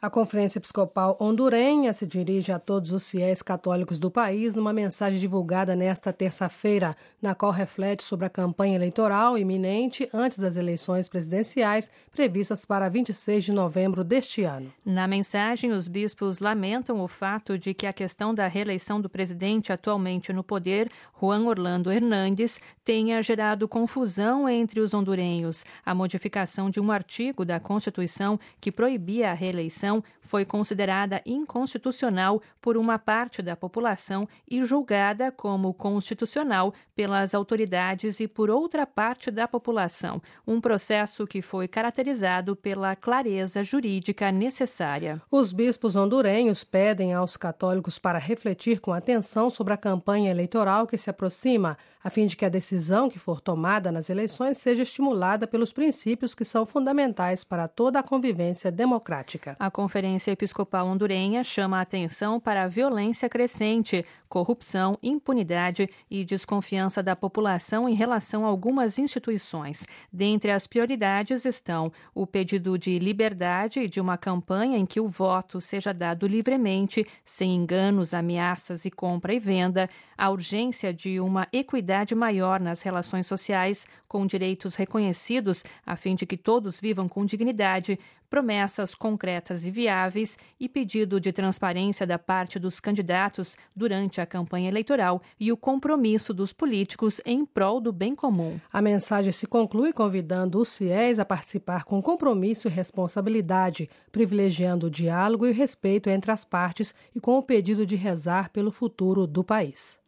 A Conferência Episcopal Hondurenha se dirige a todos os fiéis católicos do país numa mensagem divulgada nesta terça-feira, na qual reflete sobre a campanha eleitoral iminente antes das eleições presidenciais previstas para 26 de novembro deste ano. Na mensagem, os bispos lamentam o fato de que a questão da reeleição do presidente atualmente no poder, Juan Orlando Hernández, tenha gerado confusão entre os hondurenhos. A modificação de um artigo da Constituição que proibia a reeleição foi considerada inconstitucional por uma parte da população e julgada como constitucional pelas autoridades e por outra parte da população, um processo que foi caracterizado pela clareza jurídica necessária. Os bispos hondurenhos pedem aos católicos para refletir com atenção sobre a campanha eleitoral que se aproxima, a fim de que a decisão que for tomada nas eleições seja estimulada pelos princípios que são fundamentais para toda a convivência democrática. A Conferência Episcopal Hondurenha chama a atenção para a violência crescente, corrupção, impunidade e desconfiança da população em relação a algumas instituições. Dentre as prioridades estão o pedido de liberdade e de uma campanha em que o voto seja dado livremente, sem enganos, ameaças e compra e venda, a urgência de uma equidade maior nas relações sociais, com direitos reconhecidos, a fim de que todos vivam com dignidade, promessas concretas e viáveis e pedido de transparência da parte dos candidatos durante a campanha eleitoral e o compromisso dos políticos em prol do bem comum. A mensagem se conclui convidando os fiéis a participar com compromisso e responsabilidade, privilegiando o diálogo e o respeito entre as partes e com o pedido de rezar pelo futuro do país.